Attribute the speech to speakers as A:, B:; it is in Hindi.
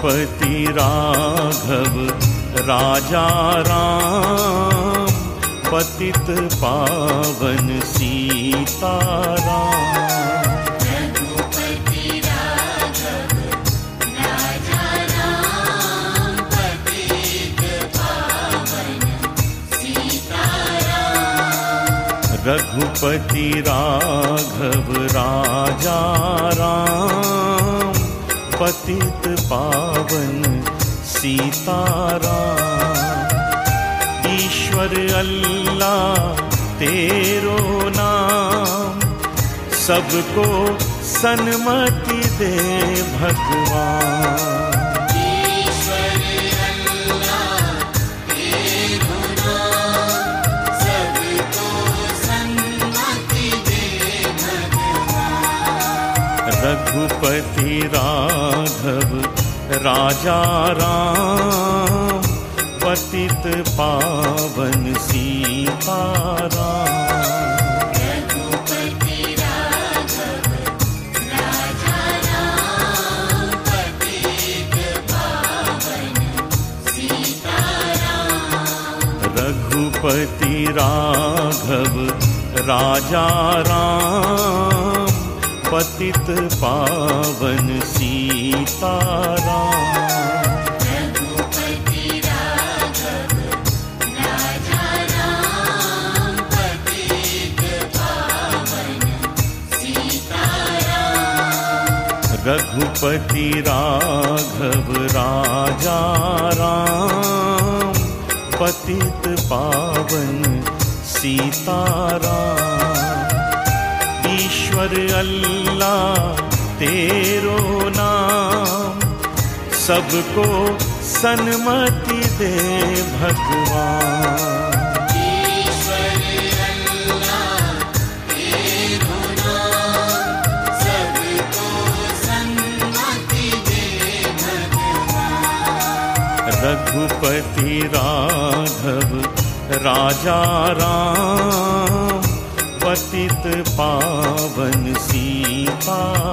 A: रघुपति राघव राजा राम, पतित पावन सीताराम।
B: रघुपति राघव राजा राम, पतित पावन सीताराम।
A: रघुपति राघव राजा राम, पतित पावन सीताराम। ईश्वर अल्लाह तेरो नाम, सबको सन्मति दे भगवान।
B: ईश्वर अल्लाह तेरो नाम, सबको सन्मति दे भगवान।
A: रघुपति राघव राजा राम, पतित पावन सीताराम।
B: रघुपति राघव राजा राम, पतित पावन सीताराम।
A: रघुपति राघव राजा राम, पतित पावन सीताराम।
B: रघुपति राघव राजा राम, पतित पावन सीताराम।
A: रघुपति राघव राजा राम, पतित पावन सीताराम। ईश्वर अल्लाह तेरो नाम, सबको सन्मति दे भगवान।
B: ईश्वर अल्लाह तेरो नाम, सबको सन्मति दे भगवान।
A: रघुपति राघव राजा राम, पतित पावन सीता।